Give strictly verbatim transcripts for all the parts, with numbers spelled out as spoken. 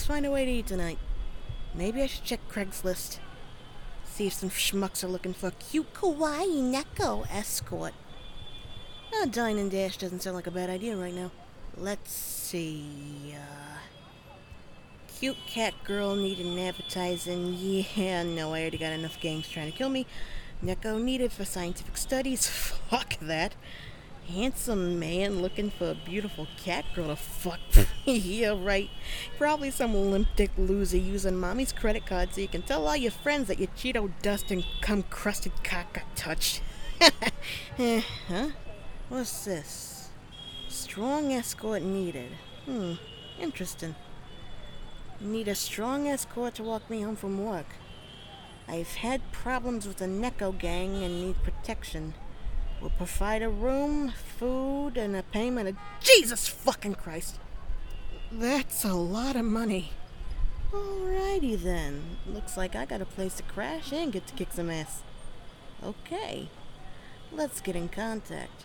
find a way to eat tonight. Maybe I should check Craigslist. See if some schmucks are looking for a cute kawaii Neko escort. A dine and dash doesn't sound like a bad idea right now. Let's see, uh... cute cat girl needed advertising. Yeah, no, I already got enough gangs trying to kill me. Neko needed for scientific studies. Fuck that. Handsome man looking for a beautiful cat girl to fuck. Yeah, right. Probably some limp dick loser using mommy's credit card so you can tell all your friends that your Cheeto dust and cum crusted cock got touched. Eh, huh? What's this? Strong escort needed. Hmm, interesting. Need a strong escort to walk me home from work. I've had problems with the Neko gang and need protection. Will provide a room, food, and a payment of... Jesus fucking Christ! That's a lot of money. Alrighty then. Looks like I got a place to crash and get to kick some ass. Okay. Let's get in contact.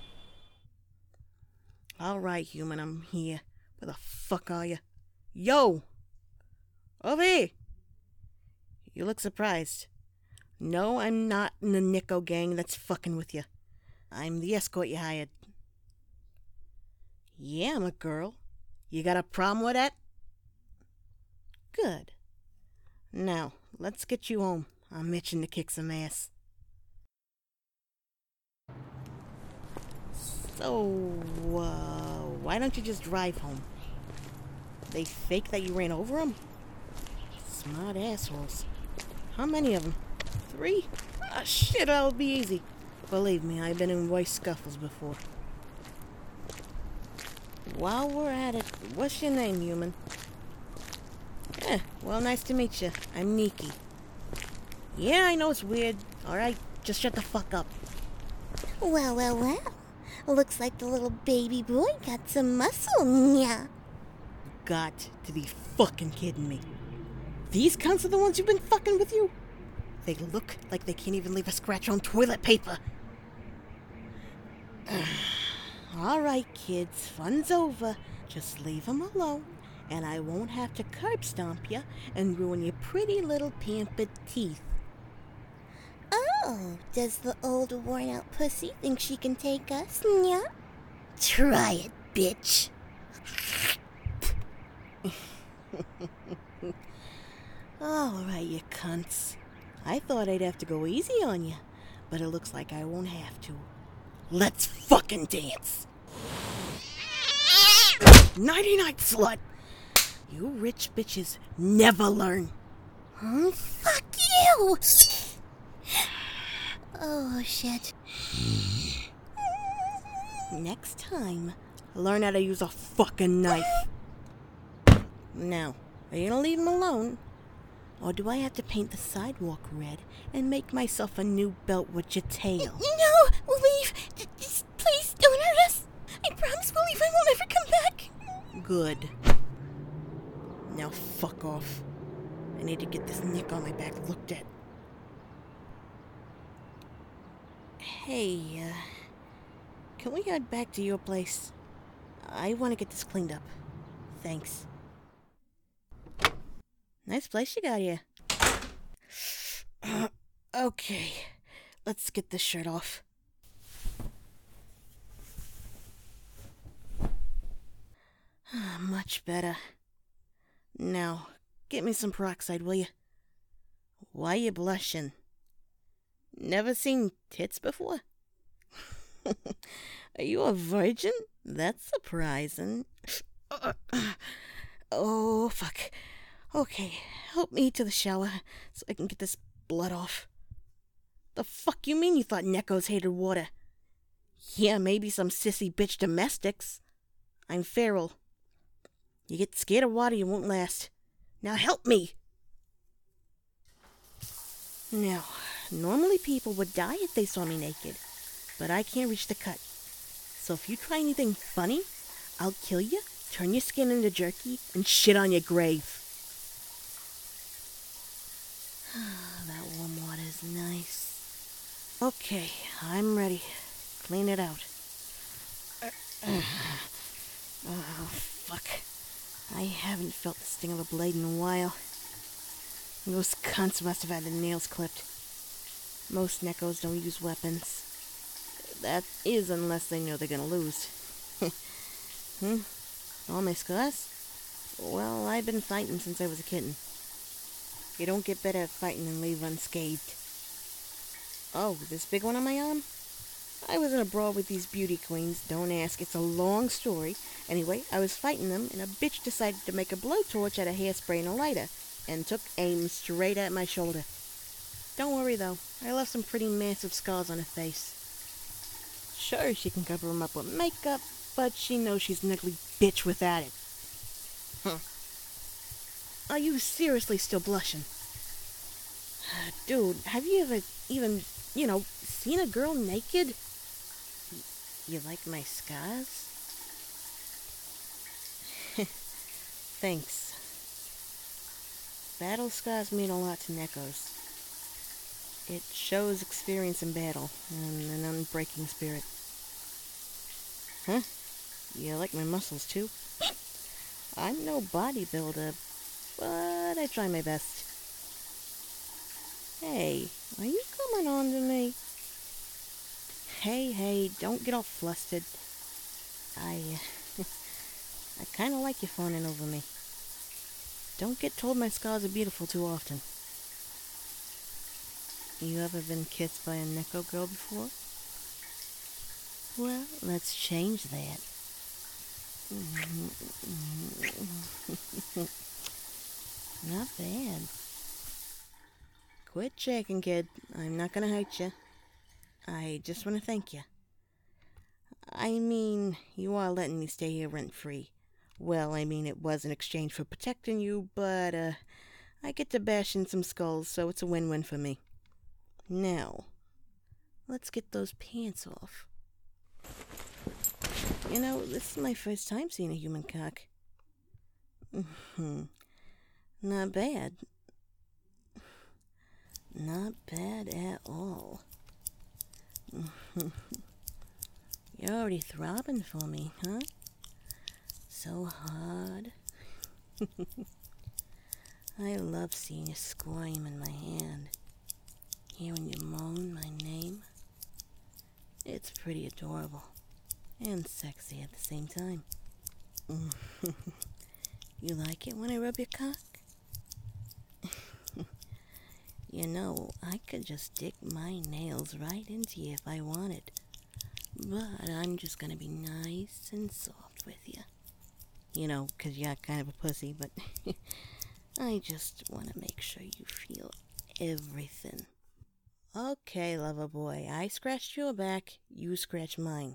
Alright, human, I'm here. Where the fuck are you? Yo! Over here! You look surprised. No, I'm not in the Neko gang that's fucking with you. I'm the escort you hired. Yeah, I'm a girl. You got a problem with that? Good. Now, let's get you home. I'm itching to kick some ass. So, uh, why don't you just drive home? They fake that you ran over them? Smart assholes. How many of them? Three? Ah, shit, that'll be easy. Believe me, I've been in worse scuffles before. While we're at it, what's your name, human? Eh, well, nice to meet you. I'm Nikki. Yeah, I know it's weird. Alright, just shut the fuck up. Well, well, well. Looks like the little baby boy got some muscle, yeah. Got to be fucking kidding me. These cunts are the ones who've been fucking with you? They look like they can't even leave a scratch on toilet paper. Alright, kids, fun's over. Just leave them alone, and I won't have to curb stomp you and ruin your pretty little pampered teeth. Oh, does the old worn-out pussy think she can take us, yeah? Try it, bitch. Alright, you cunts. I thought I'd have to go easy on you, but it looks like I won't have to. Let's fucking dance! Nighty-night, slut! You rich bitches never learn. Huh? Fuck you! Oh, shit. Next time, learn how to use a fucking knife. Now, are you gonna leave him alone? Or do I have to paint the sidewalk red and make myself a new belt with your tail? No! Leave! Just please don't hurt us! I promise we'll leave and we'll never come back! Good. Now fuck off. I need to get this nick on my back looked at. Hey, uh... can we head back to your place? I want to get this cleaned up. Thanks. Nice place you got here. Uh, okay, let's get this shirt off. Much better. Now, get me some peroxide, will you? Why you blushing? Never seen tits before? Are you a virgin? That's surprising. Oh, fuck. Okay, help me to the shower so I can get this blood off. The fuck you mean you thought Nekos hated water? Yeah, maybe some sissy bitch domestics. I'm feral. You get scared of water, you won't last. Now help me! Now, normally people would die if they saw me naked, but I can't reach the cut. So if you try anything funny, I'll kill you, turn your skin into jerky, and shit on your grave. That warm water is nice. Okay, I'm ready. Clean it out. Oh, fuck. I haven't felt the sting of a blade in a while. Those cunts must have had their nails clipped. Most Neckos don't use weapons. That is unless they know they're gonna lose. Hmm? All my scars? Well, I've been fighting since I was a kitten. You don't get better at fighting than leave unscathed. Oh, this big one on my arm? I was in a brawl with these beauty queens. Don't ask, it's a long story. Anyway, I was fighting them, and a bitch decided to make a blowtorch out of hairspray and a lighter, and took aim straight at my shoulder. Don't worry, though. I left some pretty massive scars on her face. Sure, she can cover them up with makeup, but she knows she's an ugly bitch without it. Huh. Are you seriously still blushing? Dude, have you ever even, you know, seen a girl naked? You like my scars? Thanks. Battle scars mean a lot to Neckos. It shows experience in battle and an unbreaking spirit. Huh? You like my muscles too? I'm no bodybuilder, but I try my best. Hey, are you coming on to me? Hey, hey, don't get all flustered. I, uh, I kind of like you fawning over me. Don't get told my scars are beautiful too often. You ever been kissed by a Necko girl before? Well, let's change that. Not bad. Quit shaking, kid. I'm not gonna hurt you. I just want to thank you. I mean, you are letting me stay here rent-free. Well, I mean, it was in exchange for protecting you, but, uh, I get to bash in some skulls, so it's a win-win for me. Now, let's get those pants off. You know, this is my first time seeing a human cock. Mm-hmm. Not bad. Not bad at all. You're already throbbing for me, huh? So hard. I love seeing you squirm in my hand. Hearing you moan my name. It's pretty adorable. And sexy at the same time. You like it when I rub your cock? You know, I could just stick my nails right into you if I wanted. But I'm just gonna be nice and soft with you. You know, 'cause you're kind of a pussy, but I just want to make sure you feel everything. Okay, lover boy, I scratched your back, you scratch mine.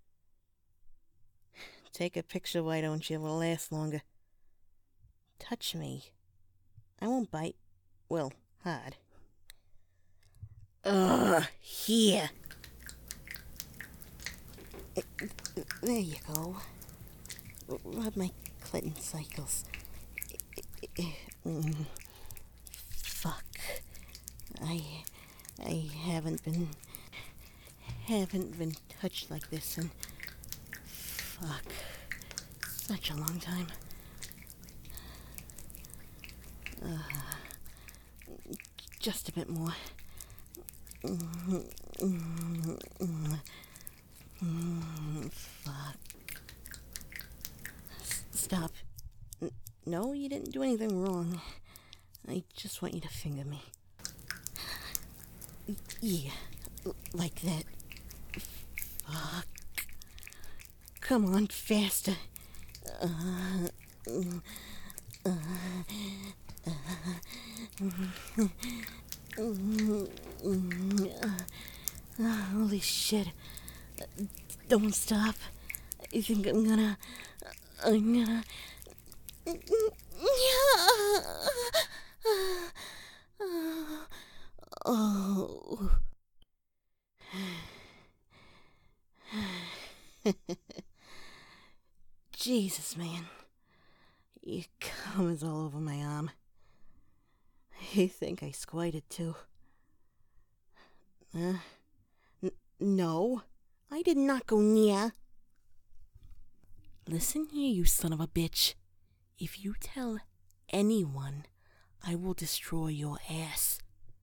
Take a picture, why don't you? It'll last longer. Touch me. I won't bite. Well, hard. Ugh, here. There you go. Rub my clit cycles. Mm. Fuck. I... I haven't been... haven't been touched like this in... fuck. Such a long time. Uh, just a bit more. Mm, mm, mm, mm, fuck. S- stop. N- no, you didn't do anything wrong. I just want you to finger me. Yeah, like that. Fuck. Come on, faster. Uh, uh, uh, uh, holy shit. Don't stop. I think I'm gonna... I'm gonna... Oh... Jesus, man. Your cum is all over my arm. I think I squirted too. Uh, n- no, I did not go near. Listen here, you son of a bitch. If you tell anyone, I will destroy your ass.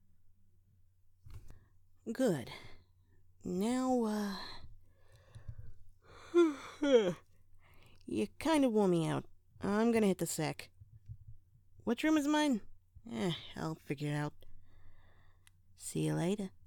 Good. Now, uh... you kind of wore me out. I'm gonna hit the sack. Which room is mine? Eh, I'll figure it out. See you later.